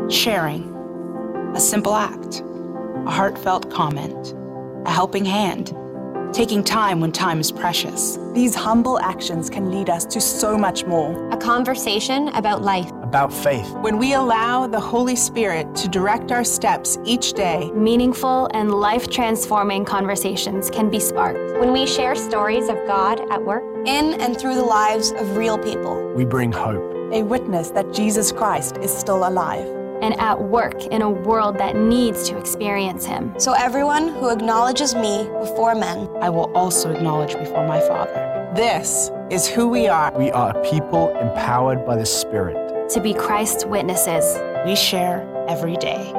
Sharing, a simple act, a heartfelt comment, a helping hand, taking time when time is precious. These humble actions can lead us to so much more. A conversation about life. About faith. When we allow the Holy Spirit to direct our steps each day, meaningful and life-transforming conversations can be sparked. When we share stories of God at work, in and through the lives of real people, we bring hope. A witness that Jesus Christ is still alive. And at work in a world that needs to experience Him. So everyone who acknowledges me before men, I will also acknowledge before my Father. This is who we are. We are a people empowered by the Spirit to be Christ's witnesses. We share every day.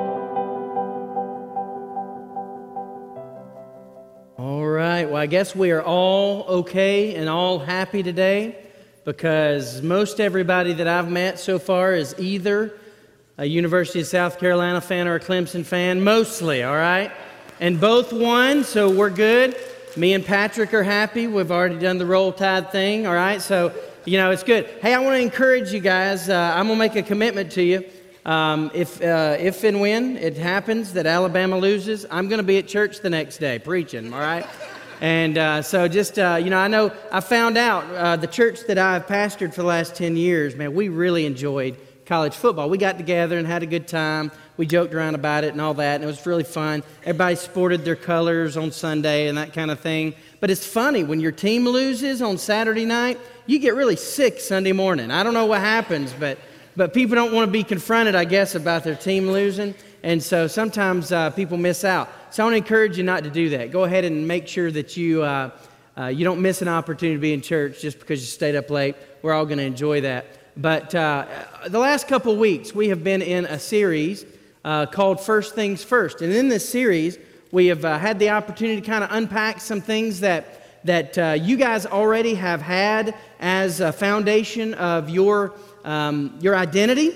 All right, well, I guess we are all okay and all happy today because most everybody that I've met so far is either a University of South Carolina fan or a Clemson fan, mostly, all right? And both won, so we're good. Me and Patrick are happy. We've already done the Roll Tide thing, all right? So, it's good. Hey, I want to encourage you guys. I'm going to make a commitment to you. If and when it happens that Alabama loses, I'm going to be at church the next day preaching, all right? And so just, I know I found out the church that I've pastored for the last 10 years, man, we really enjoyed college football. We got together and had a good time. We joked around about it and all that, and it was really fun. Everybody sported their colors on Sunday and that kind of thing. But it's funny, when your team loses on Saturday night, you get really sick Sunday morning. I don't know what happens, but people don't want to be confronted, I guess, about their team losing. And so sometimes people miss out. So I want to encourage you not to do that. Go ahead and make sure that you don't miss an opportunity to be in church just because you stayed up late. We're all going to enjoy that. But the last couple of weeks, we have been in a series called First Things First. And in this series, we have had the opportunity to kind of unpack some things that you guys already have had as a foundation of your identity.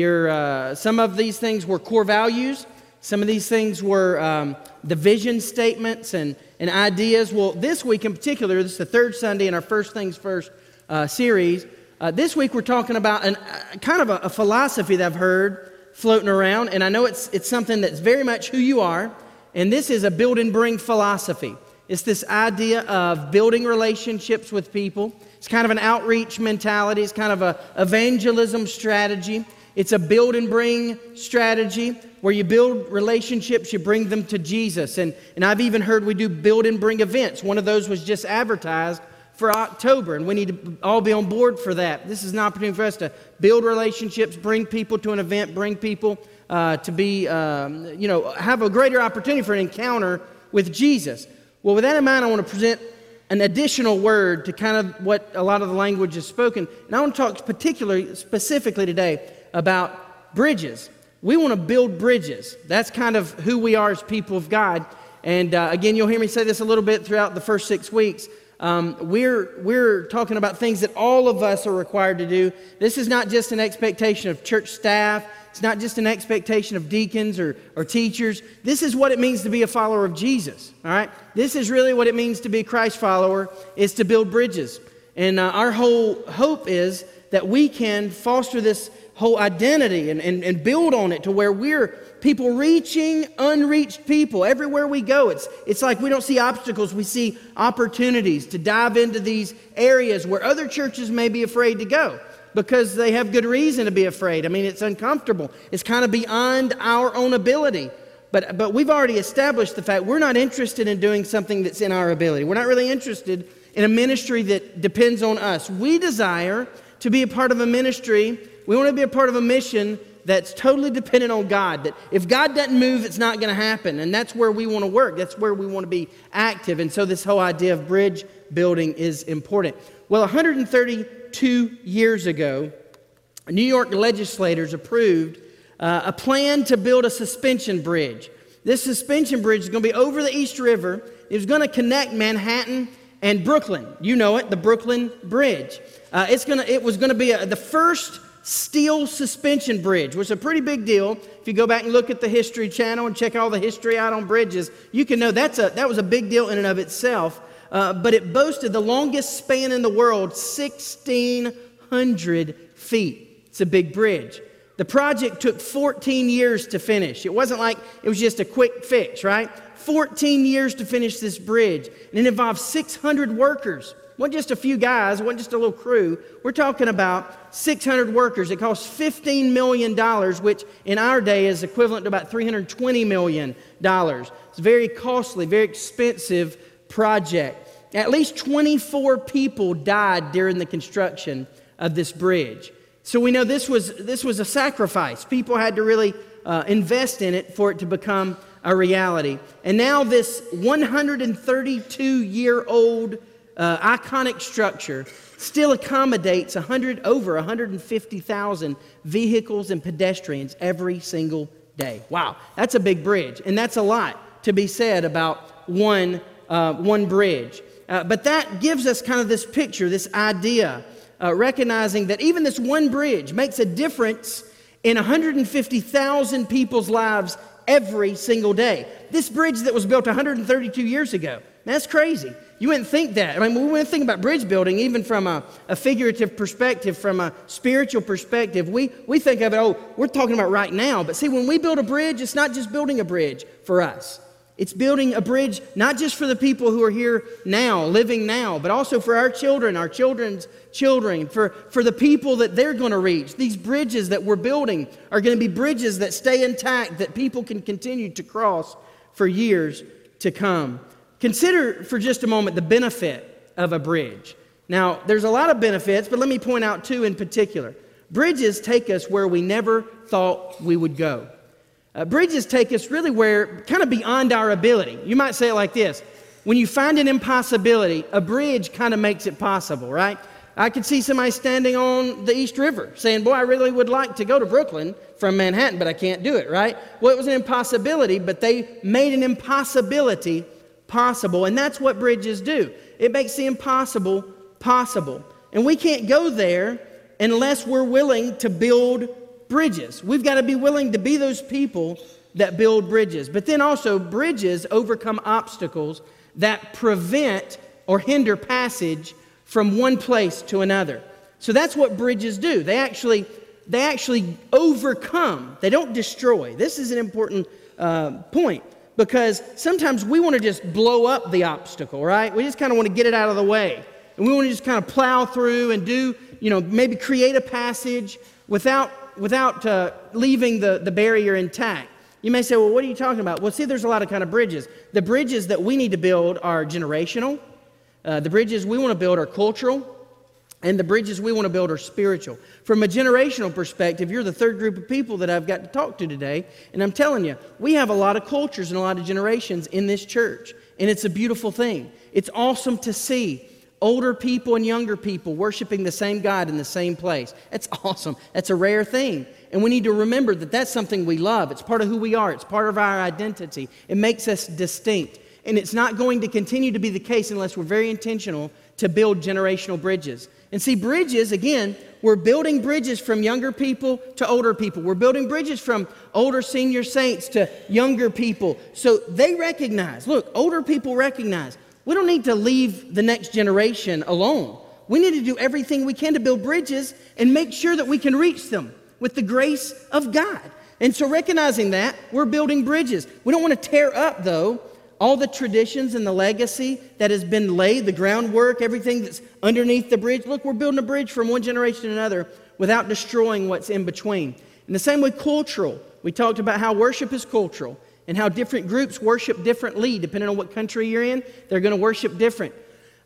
Some of these things were core values. Some of these things were the vision statements and ideas. Well, this week in particular, this is the third Sunday in our First Things First series. This week we're talking about kind of a philosophy that I've heard floating around, and I know it's something that's very much who you are, and this is a build and bring philosophy. It's this idea of building relationships with people. It's kind of an outreach mentality. It's kind of a evangelism strategy. It's a build and bring strategy where you build relationships, you bring them to Jesus. And I've even heard we do build and bring events. One of those was just advertised for October, and we need to all be on board for that. This is an opportunity for us to build relationships, bring people to an event, bring people to be, have a greater opportunity for an encounter with Jesus. Well, with that in mind, I want to present an additional word to kind of what a lot of the language is spoken. And I want to talk specifically today about bridges. We want to build bridges. That's kind of who we are as people of God. And again, you'll hear me say this a little bit throughout the first 6 weeks. We're talking about things that all of us are required to do. This is not just an expectation of church staff. It's not just an expectation of deacons or teachers. This is what it means to be a follower of Jesus, all right? This is really what it means to be a Christ follower, is to build bridges. And our whole hope is that we can foster this whole identity and build on it to where we're people reaching unreached people. Everywhere we go, it's like we don't see obstacles, we see opportunities to dive into these areas where other churches may be afraid to go because they have good reason to be afraid. I mean, it's uncomfortable. It's kind of beyond our own ability. But we've already established the fact we're not interested in doing something that's in our ability. We're not really interested in a ministry that depends on us. We desire to be a part of a ministry. We want to be a part of a mission that's totally dependent on God. That if God doesn't move, it's not going to happen. And that's where we want to work. That's where we want to be active. And so this whole idea of bridge building is important. Well, 132 years ago, New York legislators approved a plan to build a suspension bridge. This suspension bridge is going to be over the East River. It was going to connect Manhattan and Brooklyn. You know it, the Brooklyn Bridge. It was going to be the first steel suspension bridge, which is a pretty big deal. If you go back and look at the History Channel and check all the history out on bridges, you can know that was a big deal in and of itself. But it boasted the longest span in the world, 1,600 feet. It's a big bridge. The project took 14 years to finish. It wasn't like it was just a quick fix, right? 14 years to finish this bridge. And it involved 600 workers. It wasn't just a few guys. It wasn't just a little crew. We're talking about 600 workers. It cost $15 million, which in our day is equivalent to about $320 million. It's a very costly, very expensive project. At least 24 people died during the construction of this bridge. So we know this was a sacrifice. People had to really invest in it for it to become a reality. And now this 132-year-old iconic structure still accommodates over 150,000 vehicles and pedestrians every single day. Wow, that's a big bridge, and that's a lot to be said about one bridge. But that gives us kind of this picture, this idea, recognizing that even this one bridge makes a difference in 150,000 people's lives every single day. This bridge that was built 132 years ago, that's crazy. You wouldn't think that. I mean, we wouldn't think about bridge building even from a figurative perspective, from a spiritual perspective. We think of it, we're talking about right now. But see, when we build a bridge, it's not just building a bridge for us. It's building a bridge not just for the people who are here now, living now, but also for our children, our children's children, for the people that they're going to reach. These bridges that we're building are going to be bridges that stay intact, that people can continue to cross for years to come. Consider for just a moment the benefit of a bridge. Now, there's a lot of benefits, but let me point out two in particular. Bridges take us where we never thought we would go. Bridges take us really where, kind of beyond our ability. You might say it like this. When you find an impossibility, a bridge kind of makes it possible, right? I could see somebody standing on the East River saying, boy, I really would like to go to Brooklyn from Manhattan, but I can't do it, right? Well, it was an impossibility, but they made an impossibility possible, and that's what bridges do. It makes the impossible possible. And we can't go there unless we're willing to build bridges. We've got to be willing to be those people that build bridges. But then also, bridges overcome obstacles that prevent or hinder passage from one place to another. So that's what bridges do. They actually overcome. They don't destroy. This is an important point, because sometimes we want to just blow up the obstacle, right? We just kind of want to get it out of the way. And we want to just kind of plow through and do, maybe create a passage without leaving the barrier intact. You may say, well, what are you talking about? Well, see, there's a lot of kind of bridges. The bridges that we need to build are generational. The bridges we want to build are cultural. And the bridges we want to build are spiritual. From a generational perspective, you're the third group of people that I've got to talk to today. And I'm telling you, we have a lot of cultures and a lot of generations in this church. And it's a beautiful thing. It's awesome to see older people and younger people worshiping the same God in the same place. That's awesome. That's a rare thing. And we need to remember that that's something we love. It's part of who we are. It's part of our identity. It makes us distinct. And it's not going to continue to be the case unless we're very intentional to build generational bridges. And see, bridges, again, we're building bridges from younger people to older people. We're building bridges from older senior saints to younger people. So they recognize, look, older people recognize, we don't need to leave the next generation alone. We need to do everything we can to build bridges and make sure that we can reach them with the grace of God. And so recognizing that, we're building bridges. We don't want to tear up, though, all the traditions and the legacy that has been laid, the groundwork, everything that's underneath the bridge. Look, we're building a bridge from one generation to another without destroying what's in between. In the same way, cultural. We talked about how worship is cultural and how different groups worship differently. Depending on what country you're in, they're going to worship different.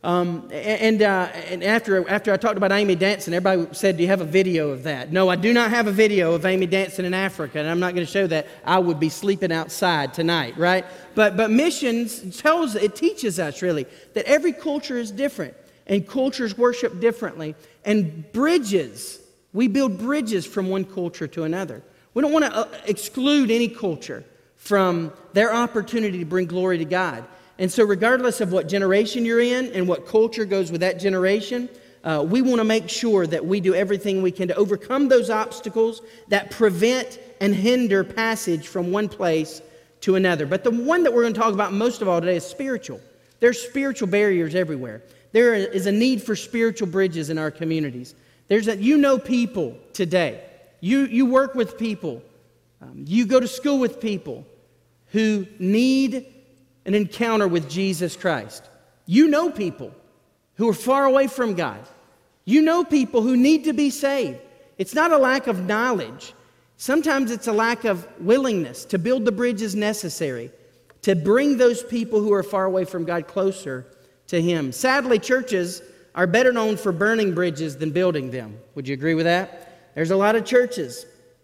And after I talked about Amy dancing, everybody said, do you have a video of that? No, I do not have a video of Amy dancing in Africa, and I'm not going to show that. I would be sleeping outside tonight, right? But missions teaches us really that every culture is different, and cultures worship differently. And bridges, we build bridges from one culture to another. We don't want to exclude any culture from their opportunity to bring glory to God. And so regardless of what generation you're in and what culture goes with that generation, we want to make sure that we do everything we can to overcome those obstacles that prevent and hinder passage from one place to another. But the one that we're going to talk about most of all today is spiritual. There's spiritual barriers everywhere. There is a need for spiritual bridges in our communities. There's people today You work with people. You go to school with people who need an encounter with Jesus Christ. You know people who are far away from God. You know people who need to be saved. It's not a lack of knowledge. Sometimes it's a lack of willingness to build the bridges necessary to bring those people who are far away from God closer to Him. Sadly, churches are better known for burning bridges than building them. Would you agree with that? There's a lot of churches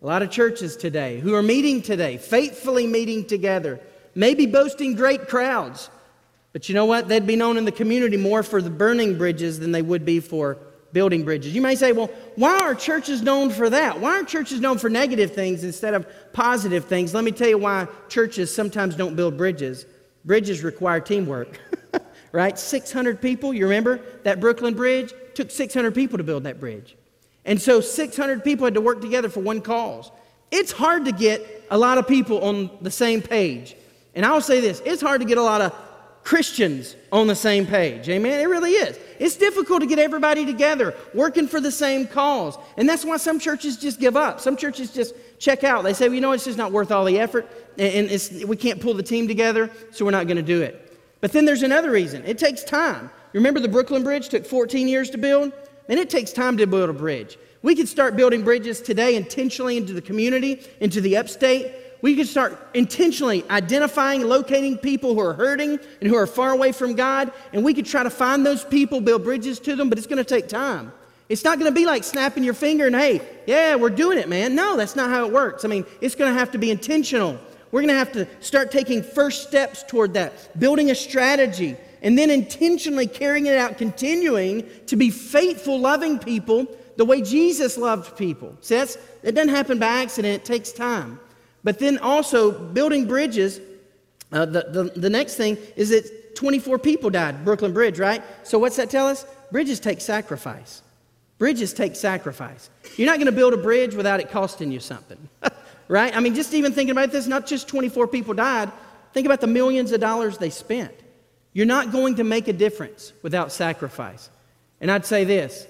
today who are meeting today, faithfully meeting together, maybe boasting great crowds. But you know what? They'd be known in the community more for the burning bridges than they would be for building bridges. You may say, well, why are churches known for that? Why aren't churches known for negative things instead of positive things? Let me tell you why churches sometimes don't build bridges. Bridges require teamwork, right? 600 people, you remember that Brooklyn Bridge? It took 600 people to build that bridge. And so 600 people had to work together for one cause. It's hard to get a lot of people on the same page. And I'll say this, it's hard to get a lot of Christians on the same page. Amen? It really is. It's difficult to get everybody together working for the same cause. And that's why some churches just give up. Some churches just check out. They say, well, you know, it's just not worth all the effort, and we can't pull the team together, so we're not going to do it. But then there's another reason. It takes time. You remember the Brooklyn Bridge took 14 years to build? And it takes time to build a bridge. We could start building bridges today intentionally into the community, into the upstate. We could start intentionally identifying, locating people who are hurting and who are far away from God, and we could try to find those people, build bridges to them, but it's going to take time. It's not going to be like snapping your finger and, hey, yeah, we're doing it, man. No, that's not how it works. I mean, it's going to have to be intentional. We're going to have to start taking first steps toward that, building a strategy, and then intentionally carrying it out, continuing to be faithful, loving people the way Jesus loved people. See, it doesn't happen by accident. It takes time. But then also building bridges, the next thing is that 24 people died, Brooklyn Bridge, right? So what's that tell us? Bridges take sacrifice. Bridges take sacrifice. You're not going to build a bridge without it costing you something, right? I mean, just even thinking about this, not just 24 people died. Think about the millions of dollars they spent. You're not going to make a difference without sacrifice. And I'd say this,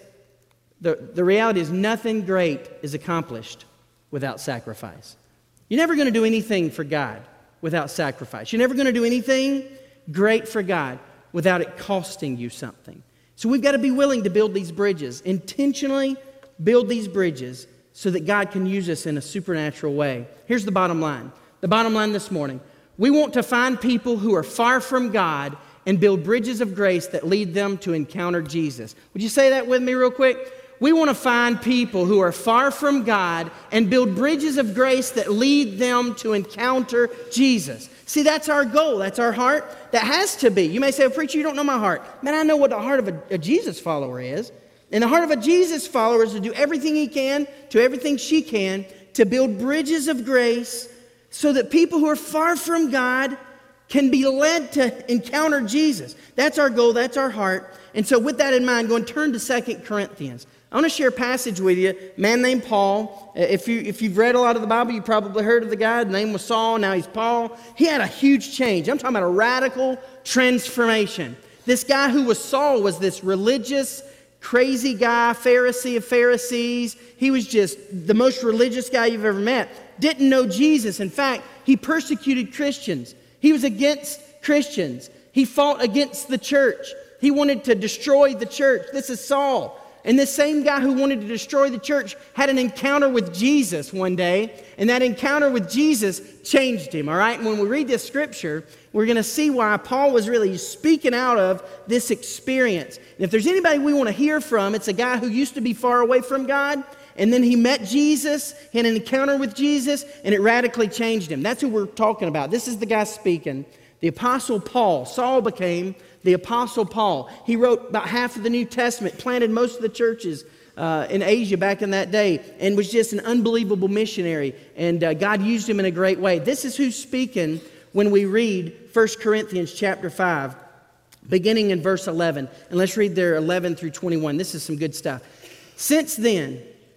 the reality is nothing great is accomplished without sacrifice. You're never going to do anything for God without sacrifice. You're never going to do anything great for God without it costing you something. So we've got to be willing to build these bridges, intentionally build these bridges so that God can use us in a supernatural way. Here's the bottom line. The bottom line this morning. We want to find people who are far from God and build bridges of grace that lead them to encounter Jesus. Would you say that with me real quick? We want to find people who are far from God and build bridges of grace that lead them to encounter Jesus. See, that's our goal. That's our heart. That has to be. You may say, well, preacher, you don't know my heart. Man, I know what the heart of a Jesus follower is. And the heart of a Jesus follower is to do everything he can, to everything she can, to build bridges of grace so that people who are far from God can be led to encounter Jesus. That's our goal. That's our heart. And so with that in mind, go and turn to 2 Corinthians. I want to share a passage with you. A man named Paul. If you've read a lot of the Bible, you probably heard of the guy. The name was Saul. Now he's Paul. He had a huge change. I'm talking about a radical transformation. This guy who was Saul was this religious, crazy guy, Pharisee of Pharisees. He was just the most religious guy you've ever met. Didn't know Jesus. In fact, he persecuted Christians. He was against Christians. He fought against the church. He wanted to destroy the church. This is Saul. And this same guy who wanted to destroy the church had an encounter with Jesus one day, and that encounter with Jesus changed him, all right? And when we read this scripture, we're going to see why Paul was really speaking out of this experience. And if there's anybody we want to hear from, it's a guy who used to be far away from God, and then he met Jesus, he had an encounter with Jesus, and it radically changed him. That's who we're talking about. This is the guy speaking. The Apostle Paul. Saul became the Apostle Paul. He wrote about half of the New Testament, planted most of the churches in Asia back in that day, and was just an unbelievable missionary. And God used him in a great way. This is who's speaking when we read 1 Corinthians chapter 5, beginning in verse 11. And let's read there 11 through 21. This is some good stuff. Since then,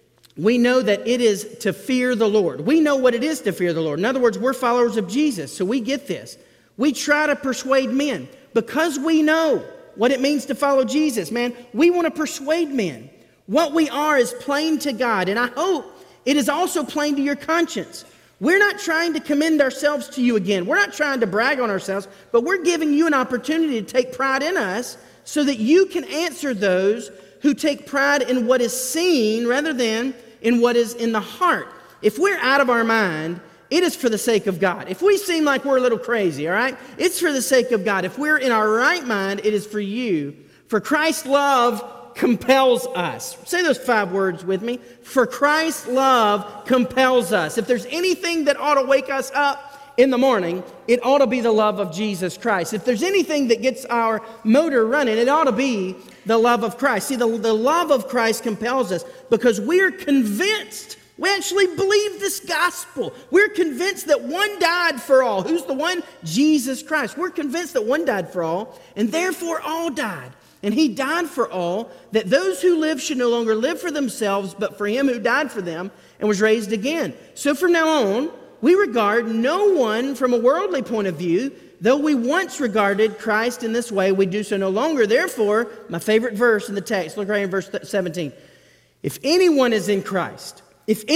we know that it is to fear the Lord. We know what it is to fear the Lord. In other words, we're followers of Jesus, so we get this. We try to persuade men because we know what it means to follow Jesus, man. We want to persuade men. What we are is plain to God, and I hope It is also plain to your conscience. We're not trying to commend ourselves to you again. We're not trying to brag on ourselves, but we're giving you an opportunity to take pride in us so that you can answer those who take pride in what is seen rather than in what is in the heart. If we're out of our mind, it is for the sake of God. If we seem like we're a little crazy, all right, it's for the sake of God. If we're in our right mind, it is for you. For Christ's love compels us. Say those 5 words with me. For Christ's love compels us. If there's anything that ought to wake us up in the morning, it ought to be the love of Jesus Christ. If there's anything that gets our motor running, it ought to be the love of Christ. See, the love of Christ compels us because we're convinced. We actually believe this gospel. We're convinced that one died for all. Who's the one? Jesus Christ. We're convinced that one died for all, and therefore all died. And he died for all, that those who live should no longer live for themselves, but for him who died for them and was raised again. So from now on, we regard no one from a worldly point of view. Though we once regarded Christ in this way, we do so no longer. Therefore, my favorite verse in the text, look right in verse 17. If anyone is in Christ, he is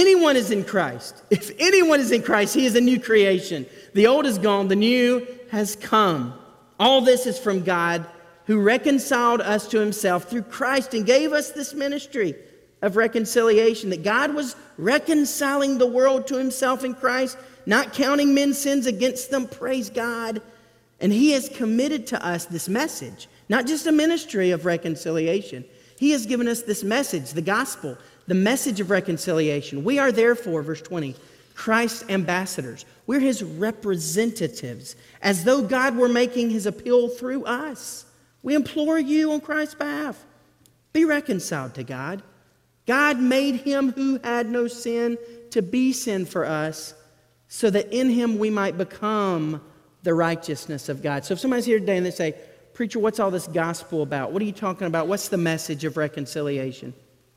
a new creation. The old is gone, the new has come. All this is from God, who reconciled us to himself through Christ and gave us this ministry of reconciliation, that God was reconciling the world to himself in Christ, not counting men's sins against them. Praise God. And he has committed to us this message, not just a ministry of reconciliation. He has given us this message, the gospel, the message of reconciliation. We are therefore, verse 20, Christ's ambassadors. We're his representatives, as though God were making his appeal through us. We implore you on Christ's behalf, be reconciled to God. God made him who had no sin to be sin for us, so that in him we might become the righteousness of God. So if somebody's here today and they say, preacher, what's all this gospel about? What are you talking about? What's the message of reconciliation?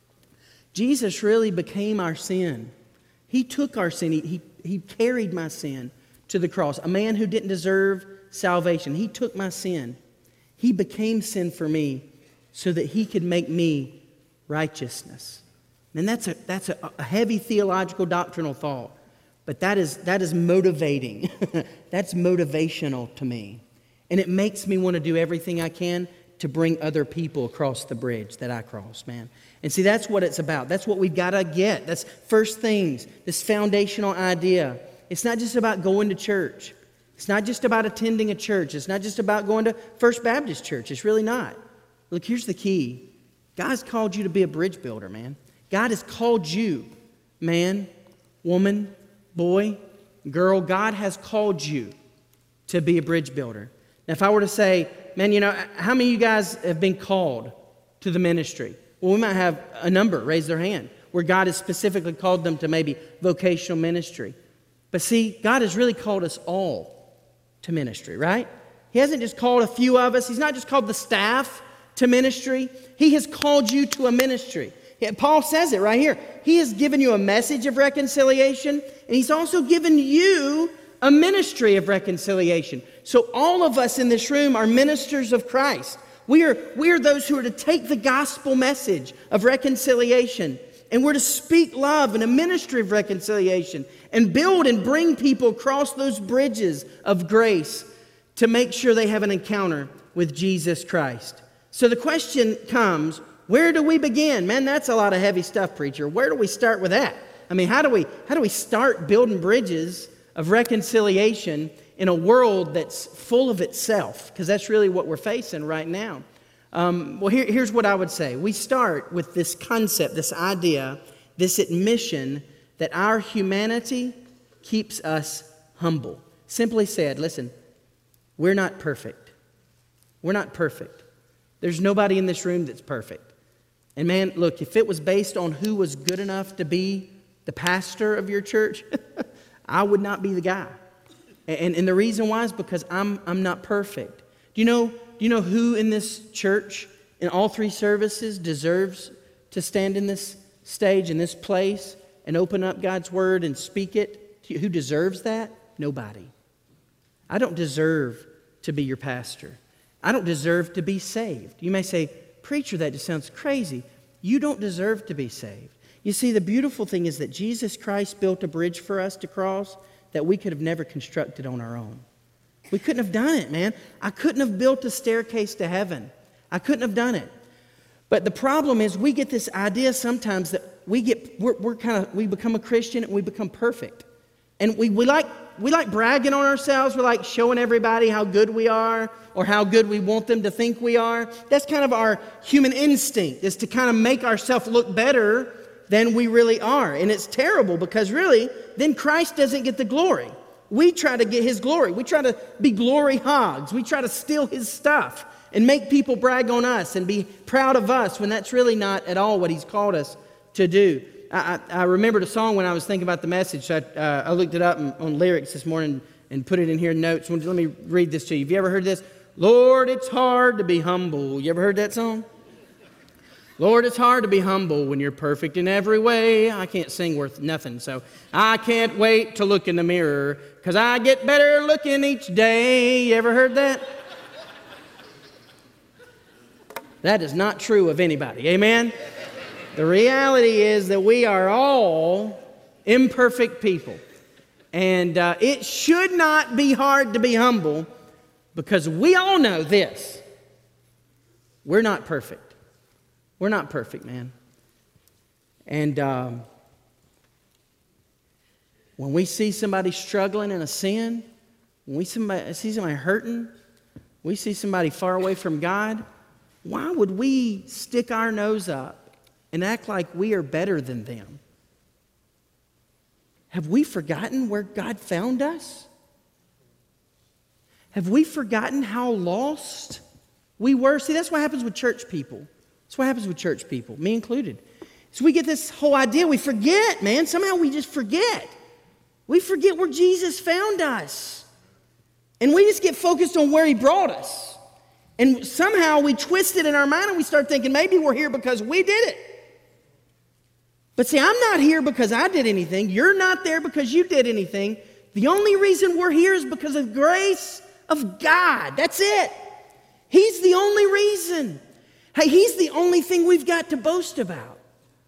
Jesus really became our sin. He took our sin. He carried my sin to the cross. A man who didn't deserve salvation. He took my sin. He became sin for me so that he could make me righteousness. And that's a heavy theological doctrinal thought, but that is motivating. That's motivational to me. And it makes me want to do everything I can to bring other people across the bridge that I crossed, man. And see, that's what it's about. That's what we've got to get. That's first things, this foundational idea. It's not just about going to church. It's not just about attending a church. It's not just about going to First Baptist Church. It's really not. Look, here's the key. God's called you to be a bridge builder, man. God has called you, man, woman, boy, girl. God has called you to be a bridge builder. Now, if I were to say, man, how many of you guys have been called to the ministry? Well, we might have a number raise their hand where God has specifically called them to maybe vocational ministry. But see, God has really called us all to ministry, right? He hasn't just called a few of us. He's not just called the staff to ministry. He has called you to a ministry. Paul says it right here. He has given you a message of reconciliation, and he's also given you a ministry of reconciliation. So all of us in this room are ministers of Christ. We are those who are to take the gospel message of reconciliation, and we're to speak love in a ministry of reconciliation and build and bring people across those bridges of grace to make sure they have an encounter with Jesus Christ. So the question comes, where do we begin? Man, that's a lot of heavy stuff, preacher. Where do we start with that? I mean, how do we start building bridges of reconciliation in a world that's full of itself? Because that's really what we're facing right now. Here's what I would say. We start with this concept, this idea, this admission that our humanity keeps us humble. Simply said, listen, we're not perfect. We're not perfect. There's nobody in this room that's perfect. And man, look, if it was based on who was good enough to be the pastor of your church, I would not be the guy. And the reason why is because I'm not perfect. Do you know who in this church, in all 3 services, deserves to stand in this stage, in this place, and open up God's word and speak it? Who deserves that? Nobody. I don't deserve to be your pastor. I don't deserve to be saved. You may say, preacher, that just sounds crazy. You don't deserve to be saved. You see, the beautiful thing is that Jesus Christ built a bridge for us to cross that we could have never constructed on our own. We couldn't have done it, man. I couldn't have built a staircase to heaven. I couldn't have done it. But the problem is we get this idea sometimes that we become a Christian and we become perfect. And we like bragging on ourselves. We like showing everybody how good we are or how good we want them to think we are. That's kind of our human instinct, is to kind of make ourselves look better than we really are. And it's terrible because really, then Christ doesn't get the glory. We try to get His glory. We try to be glory hogs. We try to steal His stuff and make people brag on us and be proud of us when that's really not at all what He's called us to do. I remembered a song when I was thinking about the message. So I looked it up on lyrics this morning and put it in here in notes. Let me read this to you. Have you ever heard this? Lord, it's hard to be humble. You ever heard that song? Lord, it's hard to be humble when you're perfect in every way. I can't sing worth nothing, so I can't wait to look in the mirror because I get better looking each day. You ever heard that? That is not true of anybody. Amen? The reality is that we are all imperfect people. And it should not be hard to be humble because we all know this. We're not perfect. We're not perfect, man. And when we see somebody struggling in a sin, when we see somebody hurting, we see somebody far away from God, why would we stick our nose up and act like we are better than them? Have we forgotten where God found us? Have we forgotten how lost we were? See, that's what happens with church people. That's what happens with church people, me included. So we get this whole idea, we forget, man. Somehow we just forget. We forget where Jesus found us. And we just get focused on where He brought us. And somehow we twist it in our mind and we start thinking maybe we're here because we did it. But see, I'm not here because I did anything. You're not there because you did anything. The only reason we're here is because of the grace of God. That's it. He's the only reason. Hey, He's the only thing we've got to boast about.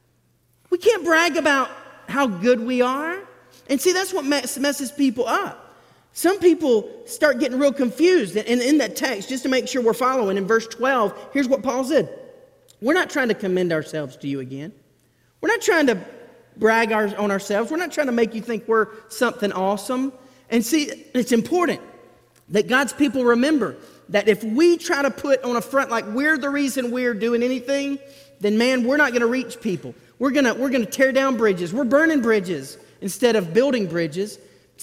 We can't brag about how good we are. And see, that's what messes people up. Some people start getting real confused. And in that text, just to make sure we're following, in verse 12, here's what Paul said. We're not trying to commend ourselves to you again. We're not trying to brag on ourselves. We're not trying to make you think we're something awesome. And see, it's important that God's people remember that if we try to put on a front like we're the reason we're doing anything, then man, we're not going to reach people. We're going to tear down bridges. We're burning bridges instead of building bridges.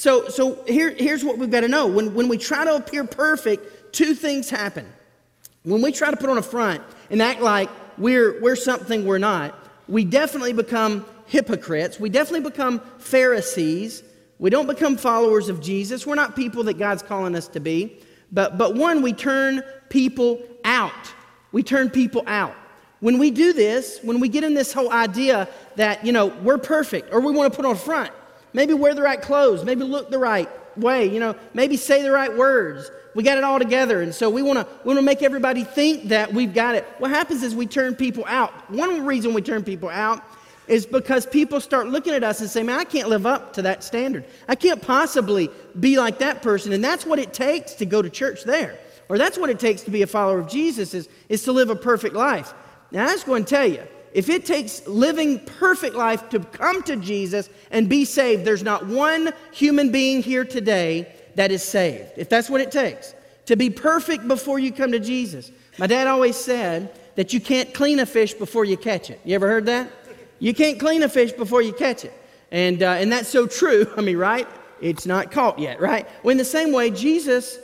So here's what we've got to know. When we try to appear perfect, two things happen. When we try to put on a front and act like we're something we're not, we definitely become hypocrites. We definitely become Pharisees. We don't become followers of Jesus. We're not people that God's calling us to be. But one, we turn people out. We turn people out. When we do this, when we get in this whole idea that, we're perfect, or we want to put on a front, maybe wear the right clothes, maybe look the right way, maybe say the right words. We got it all together, and so we want to make everybody think that we've got it. What happens is we turn people out. One reason we turn people out is because people start looking at us and say, man, I can't live up to that standard. I can't possibly be like that person, and that's what it takes to go to church there. Or that's what it takes to be a follower of Jesus is to live a perfect life. Now, I was going to tell you, if it takes living perfect life to come to Jesus and be saved, there's not one human being here today that is saved. If that's what it takes to be perfect before you come to Jesus. My dad always said that you can't clean a fish before you catch it. You ever heard that? You can't clean a fish before you catch it. And that's so true. I mean, right? It's not caught yet, right? Well, in the same way, Jesus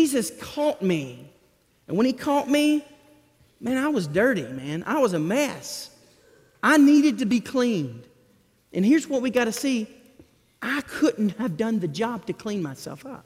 caught me. And when He caught me, man, I was dirty, man. I was a mess. I needed to be cleaned. And here's what we got to see. I couldn't have done the job to clean myself up.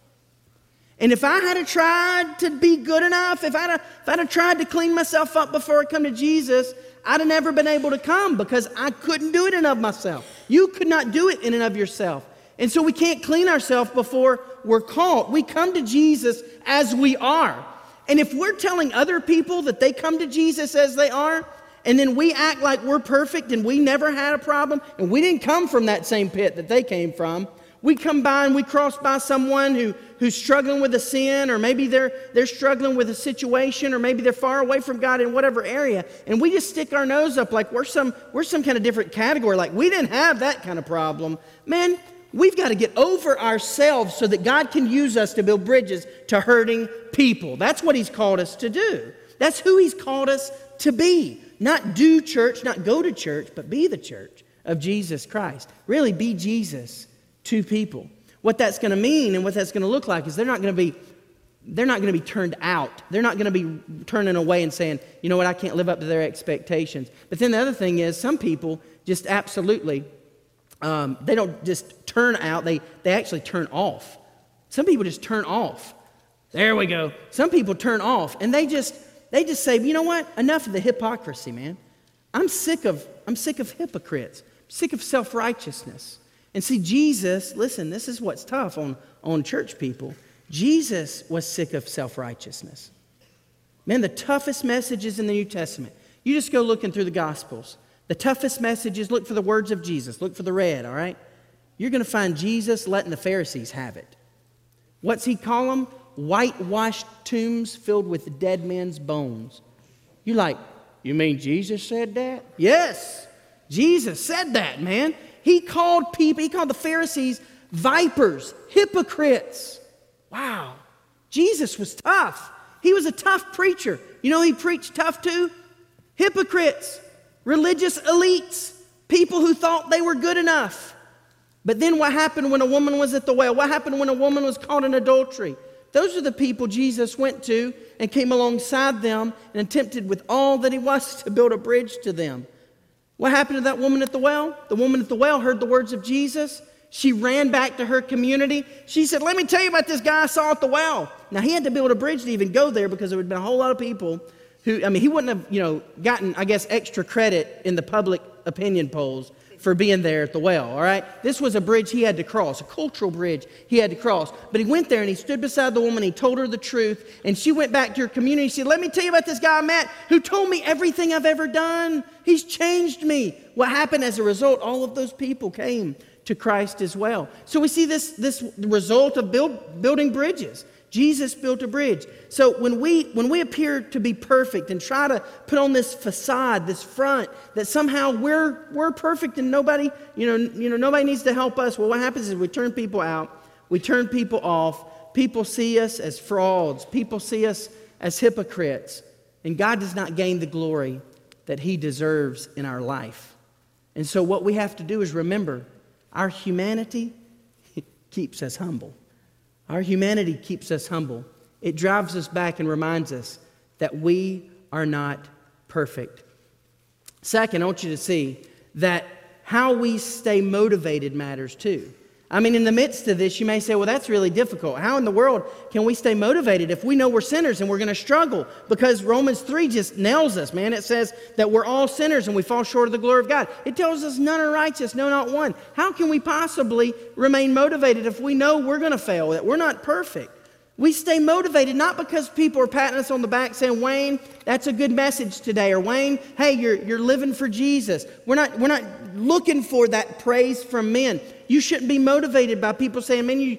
And if I had tried to be good enough, if I'd have tried to clean myself up before I come to Jesus, I'd have never been able to come because I couldn't do it in of myself. You could not do it in and of yourself. And so we can't clean ourselves before we're called. We come to Jesus as we are. And if we're telling other people that they come to Jesus as they are, and then we act like we're perfect and we never had a problem, and we didn't come from that same pit that they came from. We come by and we cross by someone who's struggling with a sin, or maybe they're struggling with a situation, or maybe they're far away from God in whatever area, and we just stick our nose up like we're some kind of different category, like we didn't have that kind of problem. Man, we've got to get over ourselves so that God can use us to build bridges to hurting people. That's what He's called us to do. That's who He's called us to be. Not do church, not go to church, but be the church of Jesus Christ. Really be Jesus to people. What that's going to mean and what that's going to look like is they're not going to be turned out. They're not going to be turning away and saying, you know what, I can't live up to their expectations. But then the other thing is, some people just absolutely, they don't just turn out, they actually turn off. Some people just turn off. There we go. Some people turn off, and they just say, you know what, enough of the hypocrisy, man. I'm sick of hypocrites. I'm sick of self-righteousness. And see, Jesus, listen, this is what's tough on church people. Jesus was sick of self-righteousness. Man, the toughest messages in the New Testament, you just go looking through the Gospels. The toughest messages, look for the words of Jesus. Look for the red, all right? You're going to find Jesus letting the Pharisees have it. What's He call them? Whitewashed tombs filled with dead men's bones. You're like, you mean Jesus said that? Yes, Jesus said that, man. He called the Pharisees vipers, hypocrites. Wow. Jesus was tough. He was a tough preacher. You know who He preached tough to? Hypocrites, religious elites, people who thought they were good enough. But then what happened when a woman was at the well? What happened when a woman was caught in adultery? Those are the people Jesus went to and came alongside them and attempted with all that He was to build a bridge to them. What happened to that woman at the well? The woman at the well heard the words of Jesus. She ran back to her community. She said, let me tell you about this guy I saw at the well. Now, he had to build a bridge to even go there because there would have been a whole lot of people who, he wouldn't have, gotten, extra credit in the public opinion polls for being there at the well, all right? This was a bridge he had to cross, a cultural bridge he had to cross. But he went there and he stood beside the woman. He told her the truth. And she went back to her community. She said, let me tell you about this guy I met who told me everything I've ever done. He's changed me. What happened as a result? All of those people came to Christ as well. So we see this result of building bridges. Jesus built a bridge. So when we appear to be perfect and try to put on this facade, this front, that somehow we're perfect and nobody needs to help us. Well, what happens is we turn people out, we turn people off. People see us as frauds. People see us as hypocrites. And God does not gain the glory that He deserves in our life. And so what we have to do is remember, our humanity keeps us humble. Our humanity keeps us humble. It drives us back and reminds us that we are not perfect. Second, I want you to see that how we stay motivated matters too. In the midst of this, you may say, well, that's really difficult. How in the world can we stay motivated if we know we're sinners and we're going to struggle? Because Romans 3 just nails us, man. It says that we're all sinners and we fall short of the glory of God. It tells us none are righteous, no, not one. How can we possibly remain motivated if we know we're going to fail, that we're not perfect? We stay motivated not because people are patting us on the back saying, Wayne, that's a good message today. Or Wayne, hey, you're living for Jesus. We're not looking for that praise from men. You shouldn't be motivated by people saying, man,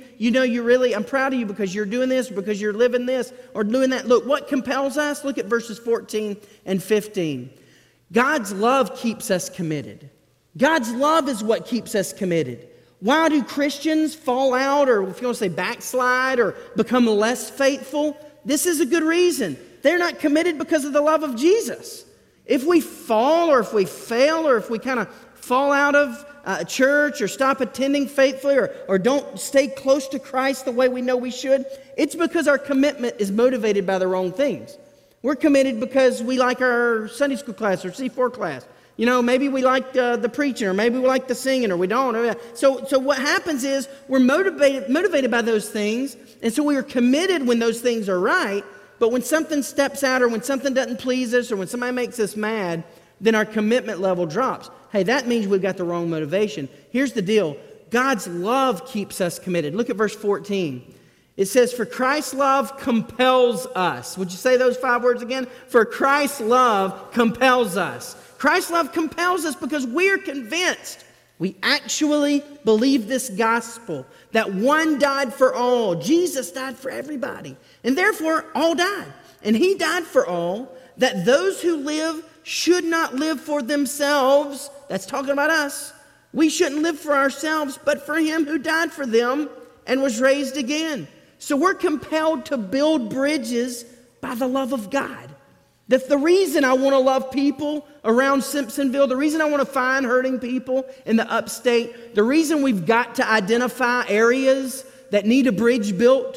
I'm proud of you because you're doing this, or because you're living this, or doing that. Look, what compels us? Look at verses 14 and 15. God's love keeps us committed. God's love is what keeps us committed. Why do Christians fall out, or if you want to say backslide, or become less faithful? This is a good reason. They're not committed because of the love of Jesus. If we fall, or if we fail, or if we kind of fall out of church, or stop attending faithfully, or don't stay close to Christ the way we know we should, it's because our commitment is motivated by the wrong things. We're committed because we like our Sunday school class or C4 class. Maybe we like the preaching, or maybe we like the singing, or we don't. So what happens is we're motivated by those things, and so we are committed when those things are right, but when something steps out, or when something doesn't please us, or when somebody makes us mad, then our commitment level drops. Hey, that means we've got the wrong motivation. Here's the deal. God's love keeps us committed. Look at verse 14. It says, for Christ's love compels us. Would you say those 5 words again? For Christ's love compels us. Christ's love compels us because we're convinced. We actually believe this gospel, that one died for all. Jesus died for everybody. And therefore, all died. And he died for all, that those who live should not live for themselves. That's talking about us. We shouldn't live for ourselves, but for him who died for them and was raised again. So we're compelled to build bridges by the love of God. That's the reason I want to love people around Simpsonville, the reason I want to find hurting people in the upstate, the reason we've got to identify areas that need a bridge built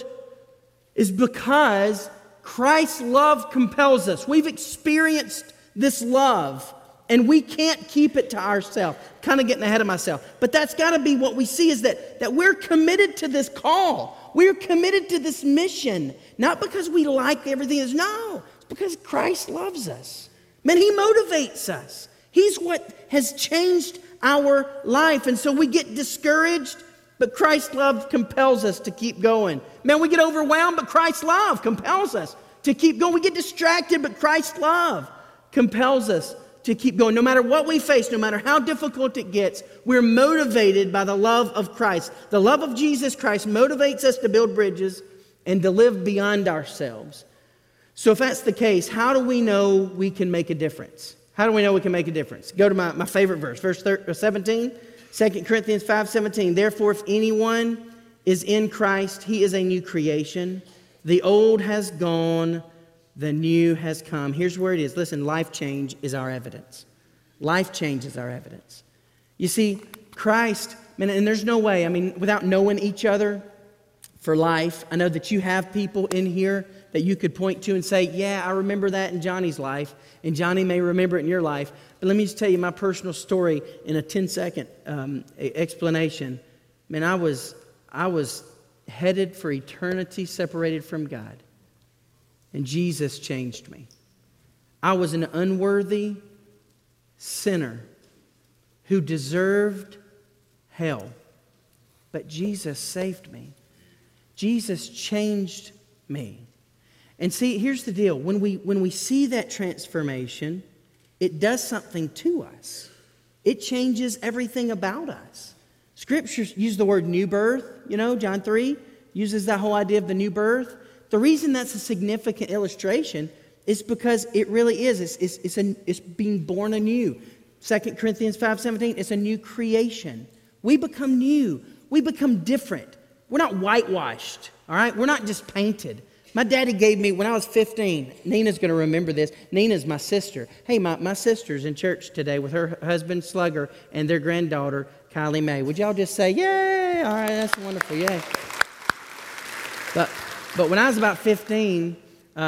is because Christ's love compels us. We've experienced this love, and we can't keep it to ourselves. Kind of getting ahead of myself. But that's got to be what we see is that we're committed to this call. We're committed to this mission. Not because we like everything. No, it's because Christ loves us. Man, he motivates us. He's what has changed our life. And so we get discouraged, but Christ's love compels us to keep going. Man, we get overwhelmed, but Christ's love compels us to keep going. We get distracted, but Christ's love compels us to keep going. No matter what we face, no matter how difficult it gets, we're motivated by the love of Christ. The love of Jesus Christ motivates us to build bridges and to live beyond ourselves. So if that's the case, how do we know we can make a difference? How do we know we can make a difference? Go to my favorite verse, verse 17, 2 Corinthians 5:17. Therefore, if anyone is in Christ, he is a new creation. The old has gone, the new has come. Here's where it is. Listen, life change is our evidence. Life change is our evidence. You see, Christ, man, and there's no way, without knowing each other for life, I know that you have people in here that you could point to and say, yeah, I remember that in Johnny's life, and Johnny may remember it in your life. But let me just tell you my personal story in a 10-second explanation. Man, I was headed for eternity separated from God. And Jesus changed me. I was an unworthy sinner who deserved hell. But Jesus saved me. Jesus changed me. And see, here's the deal. When we see that transformation, it does something to us. It changes everything about us. Scriptures use the word new birth. John 3 uses that whole idea of the new birth. The reason that's a significant illustration is because it really is. It's being born anew. 2 Corinthians 5:17, it's a new creation. We become new. We become different. We're not whitewashed, all right? We're not just painted. My daddy gave me, when I was 15, Nina's going to remember this. Nina's my sister. Hey, my sister's in church today with her husband, Slugger, and their granddaughter, Kylie Mae. Would y'all just say, yay? All right, that's wonderful, yay. But when I was about 15,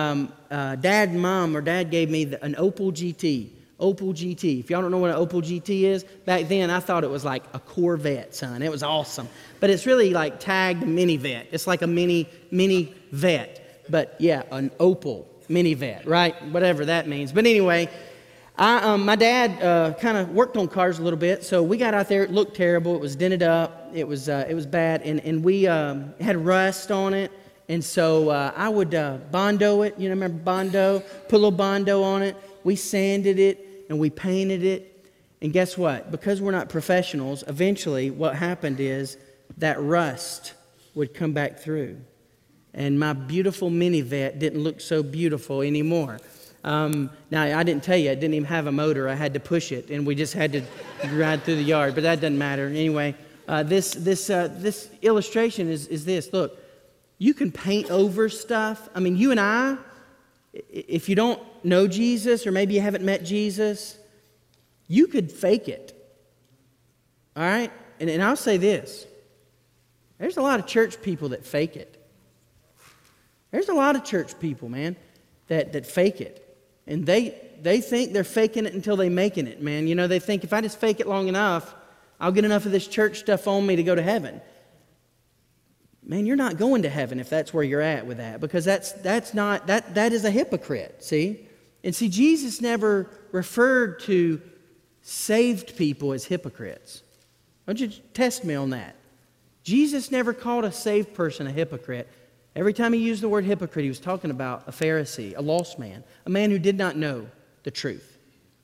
Dad gave me an Opel GT. Opel GT. If y'all don't know what an Opel GT is, back then I thought it was like a Corvette, son. It was awesome. But it's really like tagged minivet. It's like a mini vet. But yeah, an Opel minivet, right? Whatever that means. But anyway, my dad kind of worked on cars a little bit, so we got out there. It looked terrible. It was dented up. It was bad, and we had rust on it. And so I would Bondo it. Remember Bondo? Put a little Bondo on it. We sanded it and we painted it. And guess what? Because we're not professionals, eventually what happened is that rust would come back through. And my beautiful minivet didn't look so beautiful anymore. Now, I didn't tell you, it didn't even have a motor. I had to push it, and we just had to ride through the yard. But that doesn't matter. Anyway, this illustration is this. Look, you can paint over stuff. You and I, if you don't know Jesus or maybe you haven't met Jesus, you could fake it. All right? And I'll say this. There's a lot of church people that fake it. There's a lot of church people, man, that fake it. And they think they're faking it until they're making it, man. They think if I just fake it long enough, I'll get enough of this church stuff on me to go to heaven. Man, you're not going to heaven if that's where you're at with that, because that is a hypocrite, see? And see, Jesus never referred to saved people as hypocrites. Why don't you test me on that? Jesus never called a saved person a hypocrite. Every time he used the word hypocrite, he was talking about a Pharisee, a lost man, a man who did not know the truth.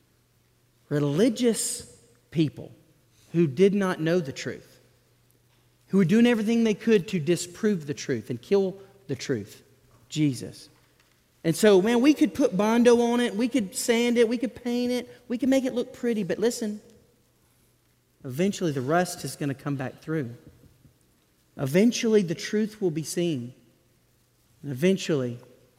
Religious people who did not know the truth, who were doing everything they could to disprove the truth and kill the truth, Jesus. And so, man, we could put Bondo on it, we could sand it, we could paint it, we could make it look pretty, but listen, eventually the rust is going to come back through. Eventually the truth will be seen. And eventually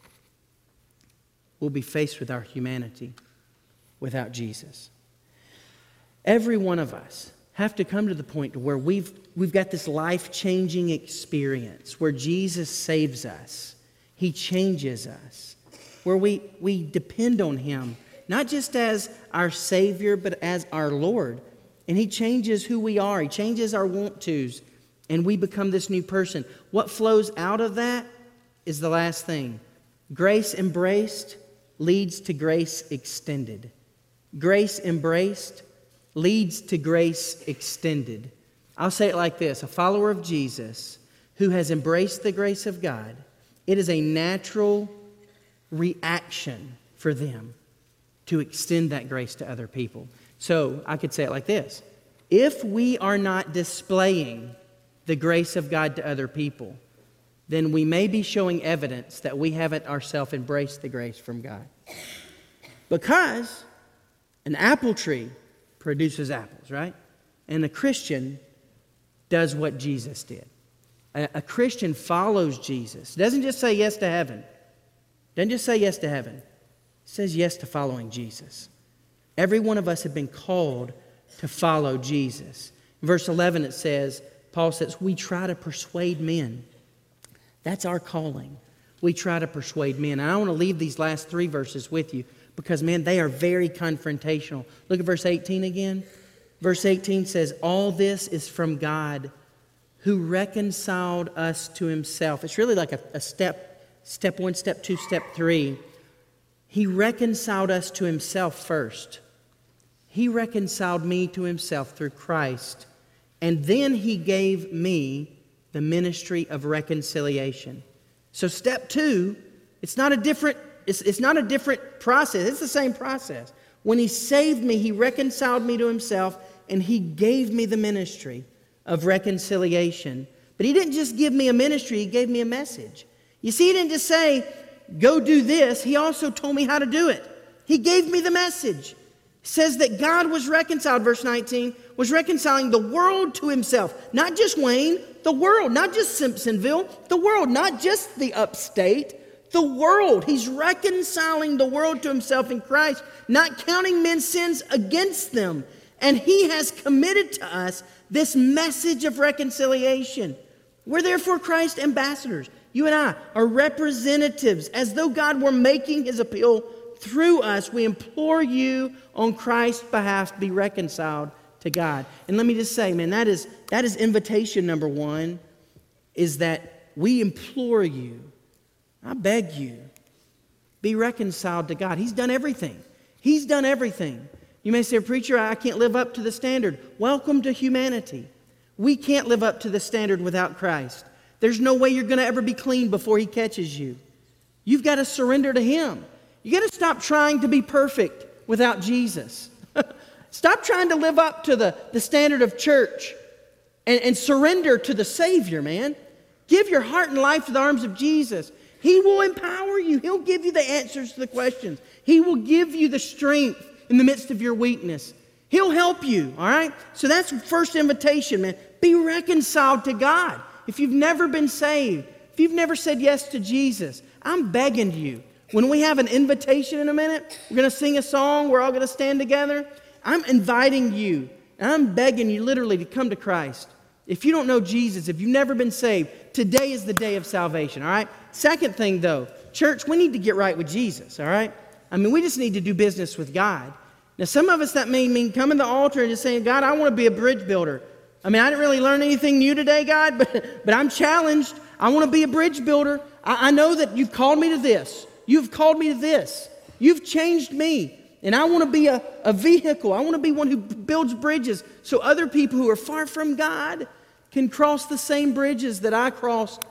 we'll be faced with our humanity without Jesus. Every one of us have to come to the point to where we've got this life-changing experience where Jesus saves us. He changes us. Where we depend on Him, not just as our Savior, but as our Lord. And He changes who we are. He changes our want-tos. And we become this new person. What flows out of that is the last thing. Grace embraced leads to grace extended. Grace embraced leads to grace extended. I'll say it like this. A follower of Jesus who has embraced the grace of God, it is a natural reaction for them to extend that grace to other people. So I could say it like this. If we are not displaying the grace of God to other people, then we may be showing evidence that we haven't ourselves embraced the grace from God. Because an apple tree produces apples, right? And a Christian does what Jesus did. A Christian follows Jesus. Doesn't just say yes to heaven. Doesn't just say yes to heaven. It says yes to following Jesus. Every one of us have been called to follow Jesus. In verse 11 it says, Paul says, we try to persuade men. That's our calling. We try to persuade men. And I want to leave these last 3 verses with you because, man, they are very confrontational. Look at verse 18 again. Verse 18 says, all this is from God who reconciled us to Himself. It's really like a step 1, step 2, step 3. He reconciled us to Himself first. He reconciled me to Himself through Christ. And then He gave me the ministry of reconciliation. So step 2, it's not a different process. It's the same process. When He saved me, He reconciled me to Himself, and He gave me the ministry of reconciliation. But He didn't just give me a ministry, He gave me a message. You see, He didn't just say, go do this. He also told me how to do it. He gave me the message. It says that God was reconciled, verse 19, was reconciling the world to Himself. Not just Wayne, the world. Not just Simpsonville, the world. Not just the upstate, the world. He's reconciling the world to Himself in Christ, not counting men's sins against them. And He has committed to us this message of reconciliation. We're therefore Christ's ambassadors. You and I are representatives. As though God were making His appeal through us, we implore you on Christ's behalf, be reconciled to God. And let me just say, man, that is invitation number 1, is that we implore you, I beg you, be reconciled to God. He's done everything. He's done everything. You may say, preacher, I can't live up to the standard. Welcome to humanity. We can't live up to the standard without Christ. There's no way you're going to ever be clean before He catches you. You've got to surrender to Him. You got to stop trying to be perfect without Jesus. Stop trying to live up to the standard of church and surrender to the Savior, man. Give your heart and life to the arms of Jesus. He will empower you. He'll give you the answers to the questions. He will give you the strength in the midst of your weakness. He'll help you, all right? So that's the first invitation, man. Be reconciled to God. If you've never been saved, if you've never said yes to Jesus, I'm begging you. When we have an invitation in a minute, we're going to sing a song. We're all going to stand together. I'm inviting you, and I'm begging you literally to come to Christ. If you don't know Jesus, if you've never been saved, today is the day of salvation, all right? Second thing, though, church, we need to get right with Jesus, all right? I mean, we just need to do business with God. Now, some of us, that may mean coming to the altar and just saying, God, I want to be a bridge builder. I mean, I didn't really learn anything new today, God, but I'm challenged. I want to be a bridge builder. I know that you've called me to this. You've called me to this. You've changed me. And I want to be a vehicle. I want to be one who builds bridges so other people who are far from God can cross the same bridges that I crossed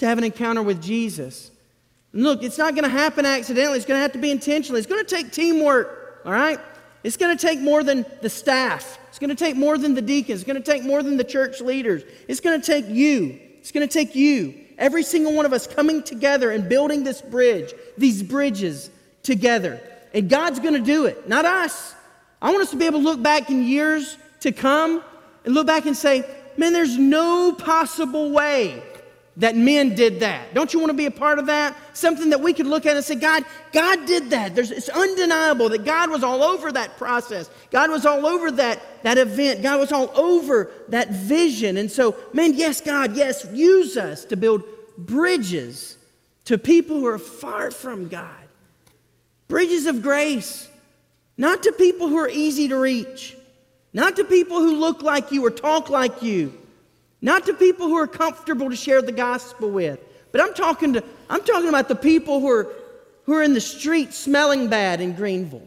to have an encounter with Jesus. And look, it's not going to happen accidentally. It's going to have to be intentional. It's going to take teamwork, all right? It's going to take more than the staff. It's going to take more than the deacons. It's going to take more than the church leaders. It's going to take you. It's going to take you. Every single one of us coming together and building this bridge, these bridges together. And God's going to do it, not us. I want us to be able to look back in years to come and look back and say, man, there's no possible way that men did that. Don't you want to be a part of that? Something that we could look at and say, God did that. It's undeniable that God was all over that process. God was all over that event. God was all over that vision. And so, man, yes, God, yes, use us to build bridges to people who are far from God. Bridges of grace. Not to people who are easy to reach. Not to people who look like you or talk like you. Not to people who are comfortable to share the gospel with. But I'm talking about the people who are in the street smelling bad in Greenville.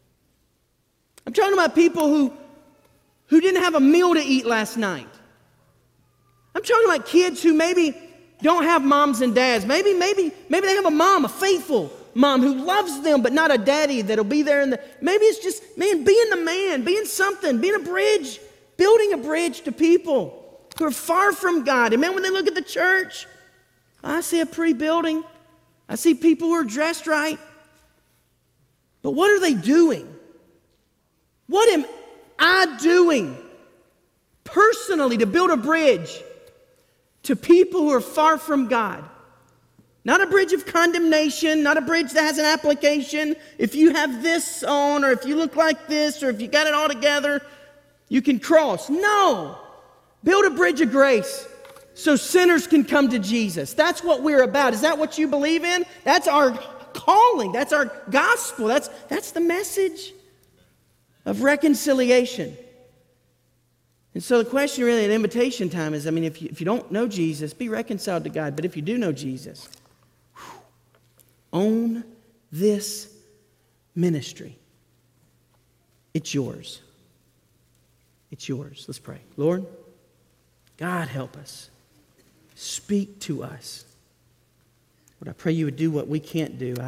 I'm talking about people who didn't have a meal to eat last night. I'm talking about kids who maybe don't have moms and dads. Maybe they have a mom, a faithful mom who loves them, but not a daddy that'll be there. Maybe it's just, man, being the man, being something, being a bridge, building a bridge to people who are far from God. And man, when they look at the church, I see a pretty building. I see people who are dressed right. But what are they doing? What am I doing personally to build a bridge to people who are far from God? Not a bridge of condemnation, not a bridge that has an application. If you have this on, or if you look like this, or if you got it all together, you can cross. No. Build a bridge of grace so sinners can come to Jesus. That's what we're about. Is that what you believe in? That's our calling. That's our gospel. That's the message of reconciliation. And so the question really at invitation time is, if you don't know Jesus, be reconciled to God. But if you do know Jesus, own this ministry. It's yours. It's yours. Let's pray. Lord, God, help us. Speak to us. Lord, I pray you would do what we can't do.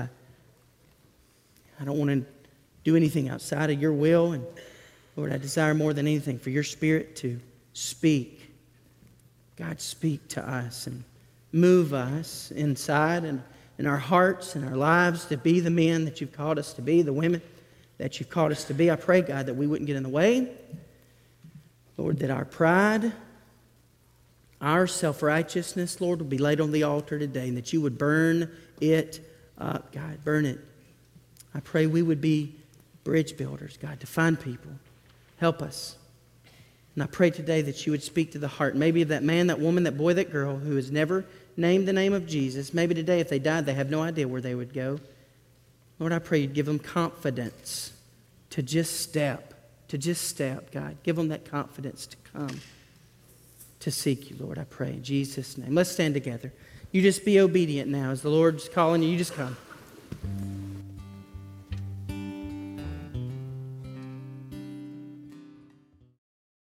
I don't want to do anything outside of your will. And Lord, I desire more than anything for your Spirit to speak. God, speak to us and move us inside and in our hearts and our lives to be the men that you've called us to be, the women that you've called us to be. I pray, God, that we wouldn't get in the way. Lord, that our pride, our self-righteousness, Lord, would be laid on the altar today, and that you would burn it up. God, burn it. I pray we would be bridge builders, God, to find people. Help us. And I pray today that you would speak to the heart, maybe of that man, that woman, that boy, that girl who has never named the name of Jesus. Maybe today, if they died, they have no idea where they would go. Lord, I pray you'd give them confidence to just step, God. Give them that confidence to come, to seek you, Lord, I pray in Jesus' name. Let's stand together. You just be obedient now. As the Lord's calling you, you just come.